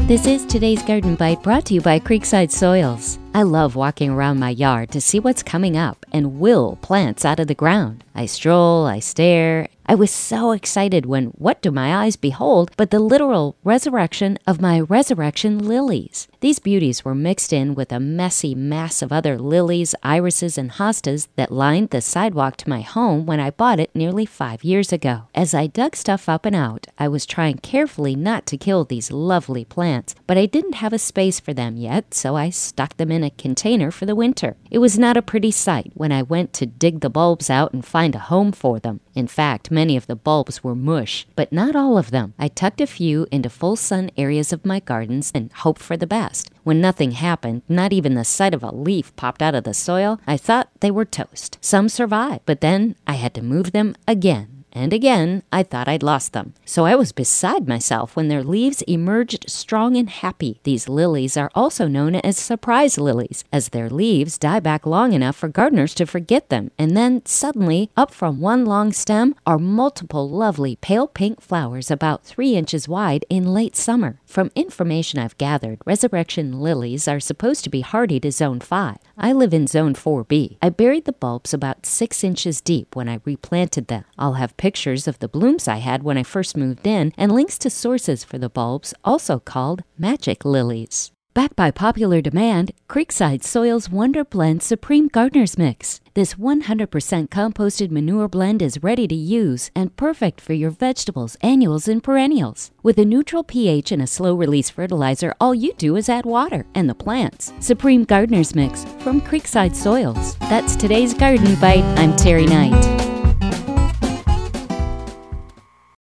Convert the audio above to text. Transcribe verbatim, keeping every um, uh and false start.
This is today's Garden Bite, brought to you by Creekside Soils. I love walking around my yard to see what's coming up and will plants out of the ground. I stroll, I stare. I was so excited when what do my eyes behold but the literal resurrection of my resurrection lilies. These beauties were mixed in with a messy mass of other lilies, irises, and hostas that lined the sidewalk to my home when I bought it nearly five years ago. As I dug stuff up and out, I was trying carefully not to kill these lovely plants, but I didn't have a space for them yet, so I stuck them in a container for the winter. It was not a pretty sight when I went to dig the bulbs out and find a home for them. In fact, many of the bulbs were mush, but not all of them. I tucked a few into full sun areas of my gardens and hoped for the best. When nothing happened, not even the sight of a leaf popped out of the soil, I thought they were toast. Some survived, but then I had to move them again. And again, I thought I'd lost them. So I was beside myself when their leaves emerged strong and happy. These lilies are also known as surprise lilies, as their leaves die back long enough for gardeners to forget them. And then suddenly, up from one long stem are multiple lovely pale pink flowers about three inches wide in late summer. From information I've gathered, resurrection lilies are supposed to be hardy to zone five. I live in zone four B. I buried the bulbs about six inches deep when I replanted them. I'll have pictures of the blooms I had when I first moved in and links to sources for the bulbs, also called magic lilies. Backed by popular demand, Creekside Soils Wonder Blend Supreme Gardener's Mix. This one hundred percent composted manure blend is ready to use and perfect for your vegetables, annuals, and perennials. With a neutral pH and a slow-release fertilizer, all you do is add water and the plants. Supreme Gardener's Mix from Creekside Soils. That's today's Garden Bite. I'm Terry Knight.